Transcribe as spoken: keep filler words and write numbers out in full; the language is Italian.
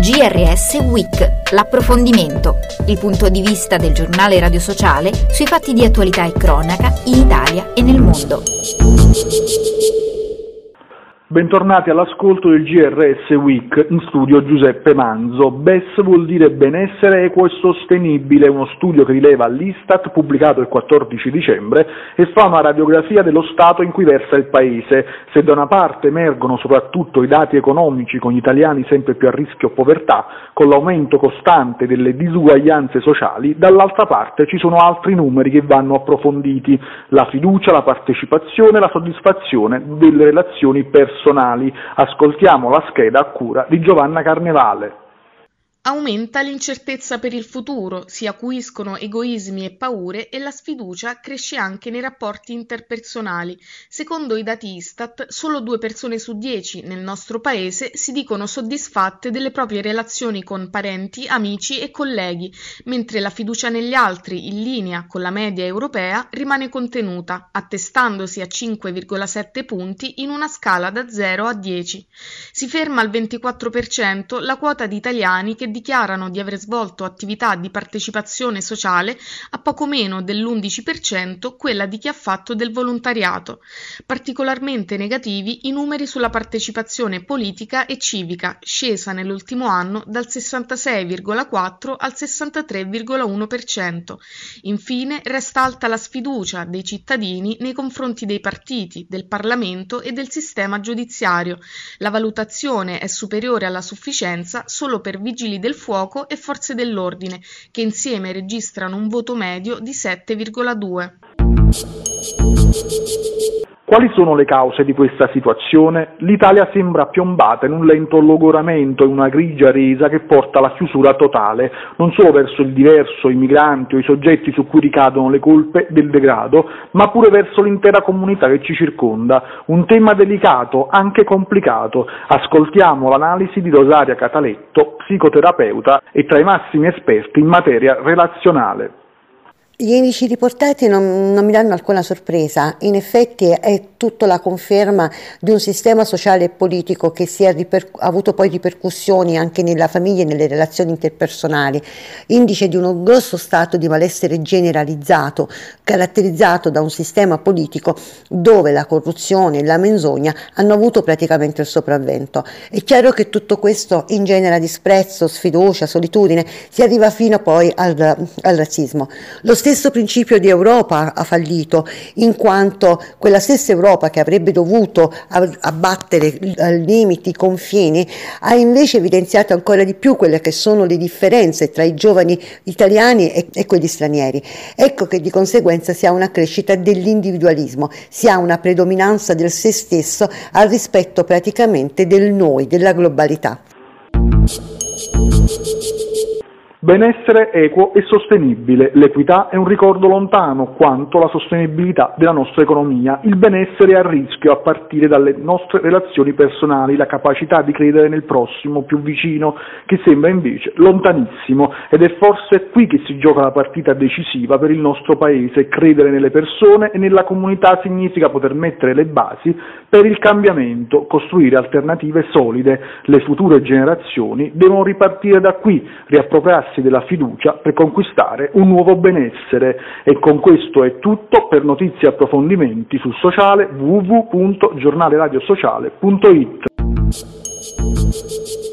G R S Week, l'approfondimento, il punto di vista del giornale Radio Sociale sui fatti di attualità e cronaca in Italia e nel mondo. Bentornati all'ascolto del G R S Week, in studio Giuseppe Manzo. B E S vuol dire benessere equo e sostenibile, uno studio che rileva all'Istat, pubblicato il quattordici dicembre, e fa una radiografia dello stato in cui versa il Paese. Se da una parte emergono soprattutto i dati economici con gli italiani sempre più a rischio povertà, con l'aumento costante delle disuguaglianze sociali, dall'altra parte ci sono altri numeri che vanno approfonditi: la fiducia, la partecipazione, la soddisfazione delle relazioni personali. Ascoltiamo la scheda a cura di Giovanna Carnevale. Aumenta l'incertezza per il futuro, si acuiscono egoismi e paure e la sfiducia cresce anche nei rapporti interpersonali. Secondo i dati Istat, solo due persone su dieci nel nostro paese si dicono soddisfatte delle proprie relazioni con parenti, amici e colleghi, mentre la fiducia negli altri, in linea con la media europea, rimane contenuta, attestandosi a cinque virgola sette punti in una scala da zero a dieci. Si ferma al ventiquattro per cento la quota di italiani che dichiarano di aver svolto attività di partecipazione sociale, a poco meno dell'undici per cento quella di chi ha fatto del volontariato. Particolarmente negativi i numeri sulla partecipazione politica e civica, scesa nell'ultimo anno dal sessantasei virgola quattro al sessantatré virgola uno per cento. Infine resta alta la sfiducia dei cittadini nei confronti dei partiti, del Parlamento e del sistema giudiziario. La valutazione è superiore alla sufficienza solo per vigili del fuoco e forze dell'ordine, che insieme registrano un voto medio di sette virgola due. Quali sono le cause di questa situazione? L'Italia sembra piombata in un lento logoramento, in una grigia resa che porta alla chiusura totale, non solo verso il diverso, i migranti o i soggetti su cui ricadono le colpe del degrado, ma pure verso l'intera comunità che ci circonda. Un tema delicato, anche complicato. Ascoltiamo l'analisi di Rosaria Cataletto, psicoterapeuta e tra i massimi esperti in materia relazionale. Gli indici riportati non, non mi danno alcuna sorpresa, in effetti è tutta la conferma di un sistema sociale e politico che si è riper- ha avuto poi ripercussioni anche nella famiglia e nelle relazioni interpersonali, indice di uno grosso stato di malessere generalizzato, caratterizzato da un sistema politico dove la corruzione e la menzogna hanno avuto praticamente il sopravvento. È chiaro che tutto questo ingenera disprezzo, sfiducia, solitudine, si arriva fino poi al, al razzismo. Lo stesso principio di Europa ha fallito, in quanto quella stessa Europa che avrebbe dovuto abbattere limiti, confini, ha invece evidenziato ancora di più quelle che sono le differenze tra i giovani italiani e, e quelli stranieri. Ecco che di conseguenza si ha una crescita dell'individualismo, si ha una predominanza del se stesso al rispetto praticamente del noi, della globalità. Benessere equo e sostenibile. L'equità è un ricordo lontano quanto la sostenibilità della nostra economia. Il benessere è a rischio a partire dalle nostre relazioni personali, la capacità di credere nel prossimo più vicino, che sembra invece lontanissimo, ed è forse qui che si gioca la partita decisiva per il nostro Paese. Credere nelle persone e nella comunità significa poter mettere le basi per il cambiamento, costruire alternative solide. Le future generazioni devono ripartire da qui, riappropriarsi della fiducia per conquistare un nuovo benessere. E con questo è tutto. Per notizie e approfondimenti sul sociale w w w punto giornale radio sociale punto it.